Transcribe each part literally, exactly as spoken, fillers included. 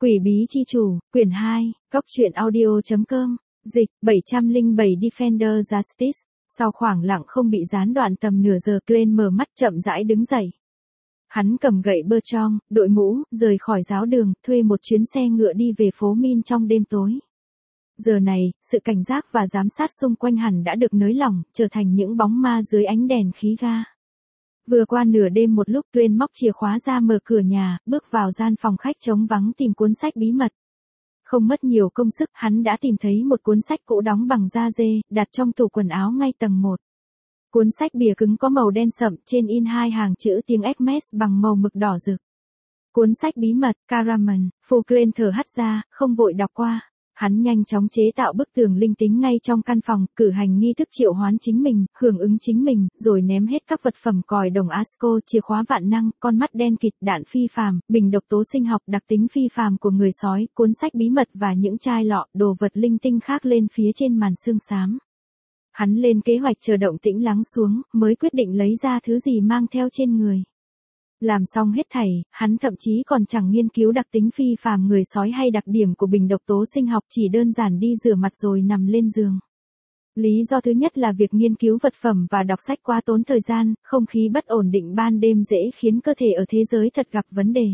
Quỷ bí chi chủ, quyển hai, góc truyện audio chấm com, dịch, bảy trăm lẻ bảy Defender Justice. Sau khoảng lặng không bị gián đoạn tầm nửa giờ, Glenn mở mắt chậm rãi đứng dậy. Hắn cầm gậy bơ trong, đội mũ, rời khỏi giáo đường, thuê một chuyến xe ngựa đi về phố Min trong đêm tối. Giờ này, sự cảnh giác và giám sát xung quanh hẳn đã được nới lỏng, trở thành những bóng ma dưới ánh đèn khí ga. Vừa qua nửa đêm một lúc, Glenn móc chìa khóa ra mở cửa nhà, bước vào gian phòng khách trống vắng tìm cuốn sách bí mật. Không mất nhiều công sức, hắn đã tìm thấy một cuốn sách cũ đóng bằng da dê, đặt trong tủ quần áo ngay tầng một. Cuốn sách bìa cứng có màu đen sậm, trên in hai hàng chữ tiếng Hermes bằng màu mực đỏ rực. Cuốn sách bí mật, Caraman, Phu Glenn thở hắt ra, không vội đọc qua. Hắn nhanh chóng chế tạo bức tường linh tính ngay trong căn phòng, cử hành nghi thức triệu hoán chính mình, hưởng ứng chính mình, rồi ném hết các vật phẩm còi đồng Asco, chìa khóa vạn năng, con mắt đen kịt, đạn phi phàm, bình độc tố sinh học, đặc tính phi phàm của người sói, cuốn sách bí mật và những chai lọ, đồ vật linh tinh khác lên phía trên màn xương xám. Hắn lên kế hoạch chờ động tĩnh lắng xuống, mới quyết định lấy ra thứ gì mang theo trên người. Làm xong hết thảy, hắn thậm chí còn chẳng nghiên cứu đặc tính phi phàm người sói hay đặc điểm của bình độc tố sinh học, chỉ đơn giản đi rửa mặt rồi nằm lên giường. Lý do thứ nhất là việc nghiên cứu vật phẩm và đọc sách quá tốn thời gian, không khí bất ổn định ban đêm dễ khiến cơ thể ở thế giới thật gặp vấn đề.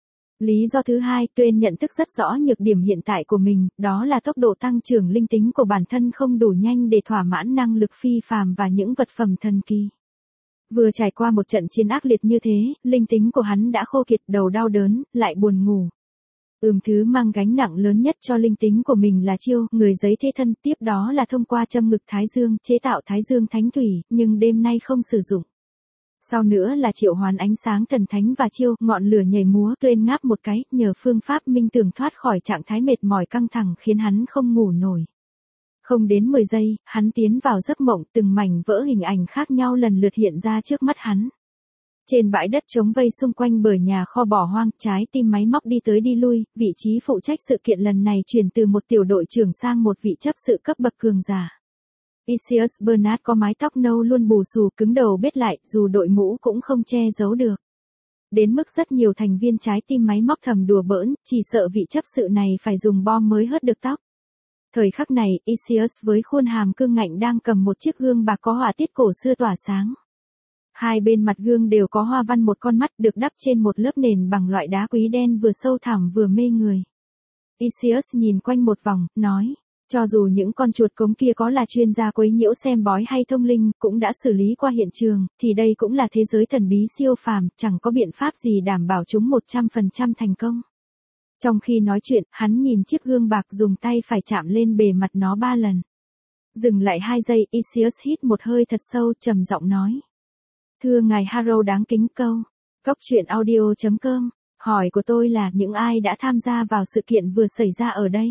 Lý do thứ hai, Glenn nhận thức rất rõ nhược điểm hiện tại của mình, đó là tốc độ tăng trưởng linh tính của bản thân không đủ nhanh để thỏa mãn năng lực phi phàm và những vật phẩm thần kỳ. Vừa trải qua một trận chiến ác liệt như thế, linh tính của hắn đã khô kiệt, đầu đau đớn, lại buồn ngủ. Ừm thứ mang gánh nặng lớn nhất cho linh tính của mình là chiêu, người giấy thế thân, tiếp đó là thông qua châm ngực thái dương, chế tạo thái dương thánh thủy, nhưng đêm nay không sử dụng. Sau nữa là triệu hoán ánh sáng thần thánh và chiêu, ngọn lửa nhảy múa, Glenn ngáp một cái, nhờ phương pháp minh tưởng thoát khỏi trạng thái mệt mỏi căng thẳng khiến hắn không ngủ nổi. Không đến mười giây, hắn tiến vào giấc mộng, từng mảnh vỡ hình ảnh khác nhau lần lượt hiện ra trước mắt hắn. Trên bãi đất trống vây xung quanh bờ nhà kho bỏ hoang, trái tim máy móc đi tới đi lui, vị trí phụ trách sự kiện lần này chuyển từ một tiểu đội trưởng sang một vị chấp sự cấp bậc cường giả. Isius Bernard có mái tóc nâu luôn bù xù, cứng đầu bết lại, dù đội mũ cũng không che giấu được. Đến mức rất nhiều thành viên trái tim máy móc thầm đùa bỡn, chỉ sợ vị chấp sự này phải dùng bom mới hớt được tóc. Thời khắc này, Isius với khuôn hàm cương ngạnh đang cầm một chiếc gương bạc có họa tiết cổ xưa tỏa sáng. Hai bên mặt gương đều có hoa văn một con mắt được đắp trên một lớp nền bằng loại đá quý đen vừa sâu thẳm vừa mê người. Isius nhìn quanh một vòng, nói, cho dù những con chuột cống kia có là chuyên gia quấy nhiễu xem bói hay thông linh, cũng đã xử lý qua hiện trường, thì đây cũng là thế giới thần bí siêu phàm, chẳng có biện pháp gì đảm bảo chúng một trăm phần trăm thành công. Trong khi nói chuyện, hắn nhìn chiếc gương bạc, dùng tay phải chạm lên bề mặt nó ba lần. Dừng lại hai giây, Isius hít một hơi thật sâu, trầm giọng nói. Thưa ngài Harrow đáng kính câu. Góc truyện audio chấm com, hỏi của tôi là những ai đã tham gia vào sự kiện vừa xảy ra ở đây?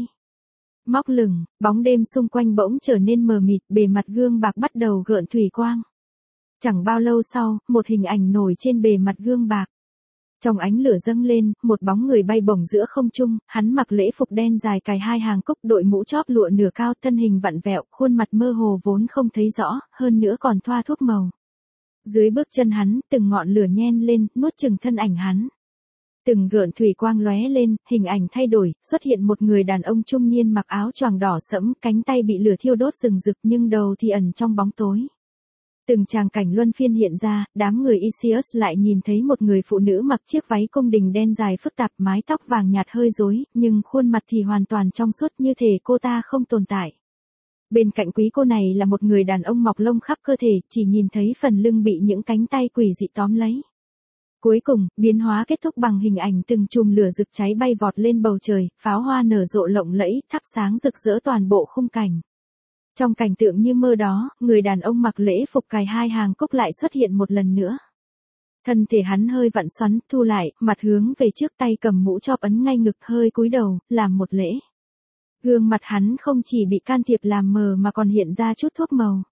Móc lửng, bóng đêm xung quanh bỗng trở nên mờ mịt, bề mặt gương bạc bắt đầu gợn thủy quang. Chẳng bao lâu sau, một hình ảnh nổi trên bề mặt gương bạc. Trong ánh lửa dâng lên, một bóng người bay bổng giữa không trung, hắn mặc lễ phục đen dài cài hai hàng cúc, đội mũ chóp lụa nửa cao, thân hình vặn vẹo, khuôn mặt mơ hồ vốn không thấy rõ, hơn nữa còn thoa thuốc màu. Dưới bước chân hắn, từng ngọn lửa nhen lên, nuốt chửng thân ảnh hắn. Từng gợn thủy quang lóe lên, hình ảnh thay đổi, xuất hiện một người đàn ông trung niên mặc áo choàng đỏ sẫm, cánh tay bị lửa thiêu đốt rừng rực nhưng đầu thì ẩn trong bóng tối. Từng tràng cảnh luân phiên hiện ra, đám người Isius lại nhìn thấy một người phụ nữ mặc chiếc váy cung đình đen dài phức tạp, mái tóc vàng nhạt hơi rối, nhưng khuôn mặt thì hoàn toàn trong suốt, như thể cô ta không tồn tại. Bên cạnh quý cô này là một người đàn ông mọc lông khắp cơ thể, chỉ nhìn thấy phần lưng bị những cánh tay quỷ dị tóm lấy. Cuối cùng, biến hóa kết thúc bằng hình ảnh từng chùm lửa rực cháy bay vọt lên bầu trời, pháo hoa nở rộ lộng lẫy, thắp sáng rực rỡ toàn bộ khung cảnh. Trong cảnh tượng như mơ đó, người đàn ông mặc lễ phục cài hai hàng cúc lại xuất hiện một lần nữa. Thân thể hắn hơi vặn xoắn, thu lại, mặt hướng về trước, tay cầm mũ chóp ấn ngay ngực, hơi cúi đầu, làm một lễ. Gương mặt hắn không chỉ bị can thiệp làm mờ mà còn hiện ra chút thuốc màu.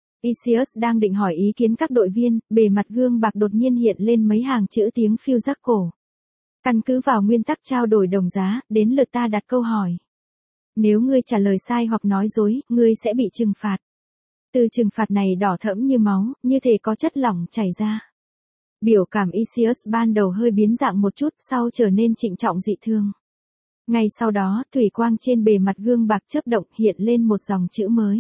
Isius đang định hỏi ý kiến các đội viên, bề mặt gương bạc đột nhiên hiện lên mấy hàng chữ tiếng phiêu rắc cổ. Căn cứ vào nguyên tắc trao đổi đồng giá, đến lượt ta đặt câu hỏi. Nếu ngươi trả lời sai hoặc nói dối, ngươi sẽ bị trừng phạt. Từ trừng phạt này đỏ thẫm như máu, như thể có chất lỏng chảy ra. Biểu cảm Isius ban đầu hơi biến dạng một chút, sau trở nên trịnh trọng dị thường. Ngay sau đó, thủy quang trên bề mặt gương bạc chớp động hiện lên một dòng chữ mới.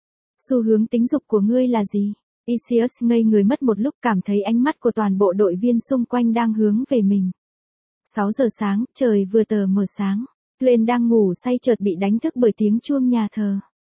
Xu hướng tính dục của ngươi là gì? Isius ngây người mất một lúc, cảm thấy ánh mắt của toàn bộ đội viên xung quanh đang hướng về mình. sáu giờ sáng, trời vừa tờ mờ sáng. Glenn đang ngủ say chợt bị đánh thức bởi tiếng chuông nhà thờ.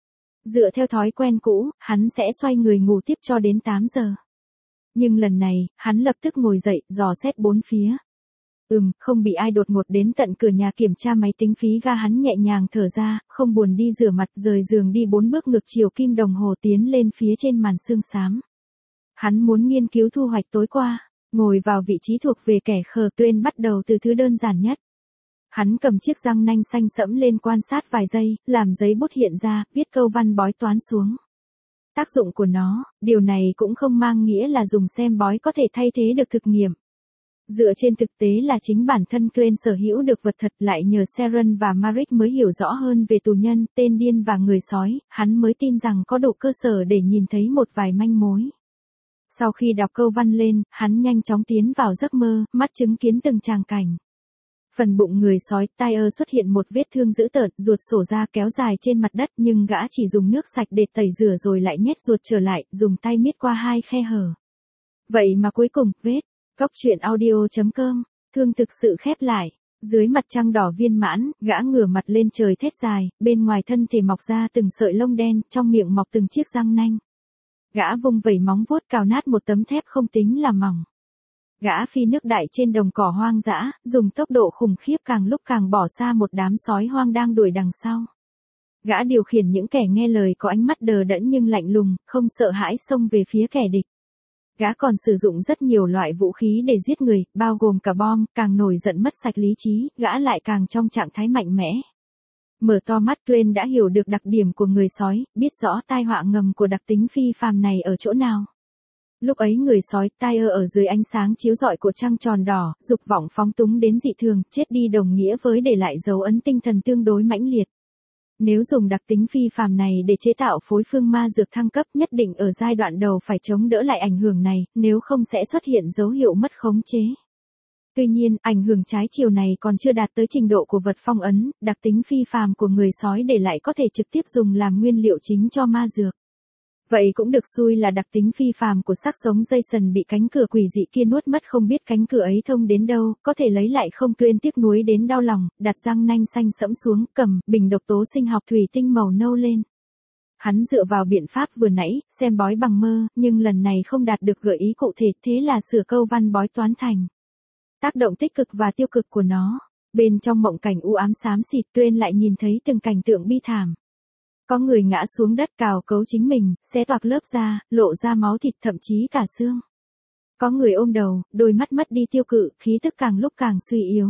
Dựa theo thói quen cũ, hắn sẽ xoay người ngủ tiếp cho đến tám giờ. Nhưng lần này, hắn lập tức ngồi dậy, dò xét bốn phía. Ừm, không bị ai đột ngột đến tận cửa nhà kiểm tra máy tính phí ga, hắn nhẹ nhàng thở ra, không buồn đi rửa mặt, rời giường đi bốn bước ngược chiều kim đồng hồ tiến lên phía trên màn sương xám. Hắn muốn nghiên cứu thu hoạch tối qua, ngồi vào vị trí thuộc về kẻ khờ. Glenn bắt đầu từ thứ đơn giản nhất. Hắn cầm chiếc răng nanh xanh sẫm lên quan sát vài giây, làm giấy bút hiện ra, viết câu văn bói toán xuống. Tác dụng của nó, điều này cũng không mang nghĩa là dùng xem bói có thể thay thế được thực nghiệm. Dựa trên thực tế là chính bản thân Glenn sở hữu được vật thật, lại nhờ Sharon và Maric mới hiểu rõ hơn về tù nhân, tên điên và người sói, hắn mới tin rằng có đủ cơ sở để nhìn thấy một vài manh mối. Sau khi đọc câu văn lên, hắn nhanh chóng tiến vào giấc mơ, mắt chứng kiến từng tràng cảnh. Phần bụng người sói Tyre xuất hiện một vết thương dữ tợn, ruột sổ ra kéo dài trên mặt đất, nhưng gã chỉ dùng nước sạch để tẩy rửa rồi lại nhét ruột trở lại, dùng tay miết qua hai khe hở. Vậy mà cuối cùng, vết. Góc truyện audio chấm com, thương thực sự khép lại. Dưới mặt trăng đỏ viên mãn, gã ngửa mặt lên trời thét dài, bên ngoài thân thể mọc ra từng sợi lông đen, trong miệng mọc từng chiếc răng nanh. Gã vung vẩy móng vuốt cào nát một tấm thép không tính là mỏng. Gã phi nước đại trên đồng cỏ hoang dã, dùng tốc độ khủng khiếp càng lúc càng bỏ xa một đám sói hoang đang đuổi đằng sau. Gã điều khiển những kẻ nghe lời có ánh mắt đờ đẫn nhưng lạnh lùng, không sợ hãi xông về phía kẻ địch. Gã còn sử dụng rất nhiều loại vũ khí để giết người, bao gồm cả bom, càng nổi giận mất sạch lý trí, gã lại càng trong trạng thái mạnh mẽ. Mở to mắt, Glenn đã hiểu được đặc điểm của người sói, biết rõ tai họa ngầm của đặc tính phi phàm này ở chỗ nào. Lúc ấy người sói Tyre ở dưới ánh sáng chiếu rọi của trăng tròn đỏ, dục vọng phóng túng đến dị thường, chết đi đồng nghĩa với để lại dấu ấn tinh thần tương đối mãnh liệt. Nếu dùng đặc tính phi phàm này để chế tạo phối phương ma dược thăng cấp, nhất định ở giai đoạn đầu phải chống đỡ lại ảnh hưởng này, nếu không sẽ xuất hiện dấu hiệu mất khống chế. Tuy nhiên, ảnh hưởng trái chiều này còn chưa đạt tới trình độ của vật phong ấn, đặc tính phi phàm của người sói để lại có thể trực tiếp dùng làm nguyên liệu chính cho ma dược. Vậy cũng được xui là đặc tính phi phàm của xác sống Jason bị cánh cửa quỷ dị kia nuốt mất, không biết cánh cửa ấy thông đến đâu, có thể lấy lại không. Glenn tiếc nuối đến đau lòng, đặt răng nanh xanh sẫm xuống, cầm bình độc tố sinh học thủy tinh màu nâu lên. Hắn dựa vào biện pháp vừa nãy, xem bói bằng mơ, nhưng lần này không đạt được gợi ý cụ thể, thế là sửa câu văn bói toán thành. Tác động tích cực và tiêu cực của nó. Bên trong mộng cảnh u ám xám xịt, Glenn lại nhìn thấy từng cảnh tượng bi thảm. Có người ngã xuống đất cào cấu chính mình, xé toạc lớp da, lộ ra máu thịt thậm chí cả xương. Có người ôm đầu, đôi mắt mất đi tiêu cự, khí tức càng lúc càng suy yếu.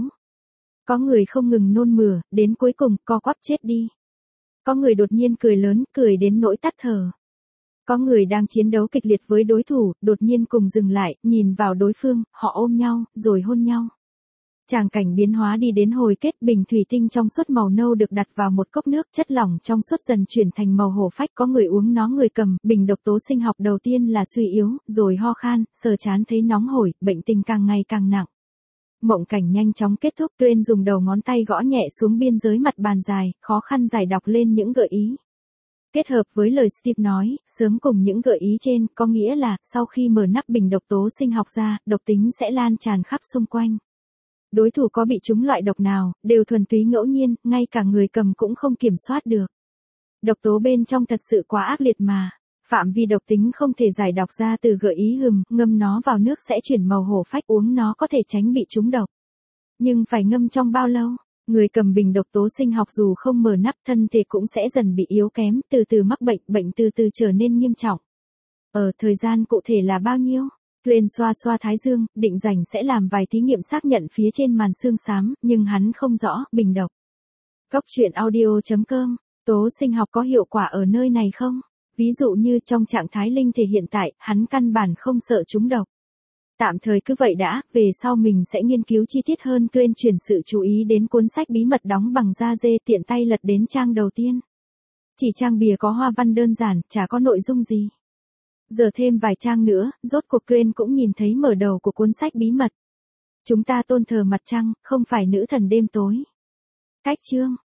Có người không ngừng nôn mửa, đến cuối cùng co quắp chết đi. Có người đột nhiên cười lớn, cười đến nỗi tắt thở. Có người đang chiến đấu kịch liệt với đối thủ, đột nhiên cùng dừng lại, nhìn vào đối phương, họ ôm nhau, rồi hôn nhau. Tràng cảnh biến hóa đi đến hồi kết, bình thủy tinh trong suốt màu nâu được đặt vào một cốc nước, chất lỏng trong suốt dần chuyển thành màu hổ phách, có người uống nó, người cầm bình độc tố sinh học đầu tiên là suy yếu, rồi ho khan, sờ chán thấy nóng hổi, bệnh tình càng ngày càng nặng. Mộng cảnh nhanh chóng kết thúc, Glenn dùng đầu ngón tay gõ nhẹ xuống biên giới mặt bàn dài, khó khăn giải đọc lên những gợi ý. Kết hợp với lời Steve nói, sớm cùng những gợi ý trên, có nghĩa là, sau khi mở nắp bình độc tố sinh học ra, độc tính sẽ lan tràn khắp xung quanh. Đối thủ có bị trúng loại độc nào, đều thuần túy ngẫu nhiên, ngay cả người cầm cũng không kiểm soát được. Độc tố bên trong thật sự quá ác liệt mà. Phạm vi độc tính không thể giải đọc ra từ gợi ý hừm, ngâm nó vào nước sẽ chuyển màu hổ phách, uống nó có thể tránh bị trúng độc. Nhưng phải ngâm trong bao lâu? Người cầm bình độc tố sinh học dù không mở nắp, thân thể cũng sẽ dần bị yếu kém, từ từ mắc bệnh, bệnh từ từ trở nên nghiêm trọng. Ở thời gian cụ thể là bao nhiêu? Glenn xoa xoa thái dương, định rảnh sẽ làm vài thí nghiệm xác nhận phía trên màn sương xám, nhưng hắn không rõ, bình độc. Góc truyện audio chấm com, tố sinh học có hiệu quả ở nơi này không? Ví dụ như trong trạng thái linh thể hiện tại, hắn căn bản không sợ trúng độc. Tạm thời cứ vậy đã, về sau mình sẽ nghiên cứu chi tiết hơn. Glenn chuyển sự chú ý đến cuốn sách bí mật đóng bằng da dê, tiện tay lật đến trang đầu tiên. Chỉ trang bìa có hoa văn đơn giản, chả có nội dung gì. Giờ thêm vài trang nữa, rốt cuộc Glenn cũng nhìn thấy mở đầu của cuốn sách bí mật. Chúng ta tôn thờ mặt trăng, không phải nữ thần đêm tối. Cách chương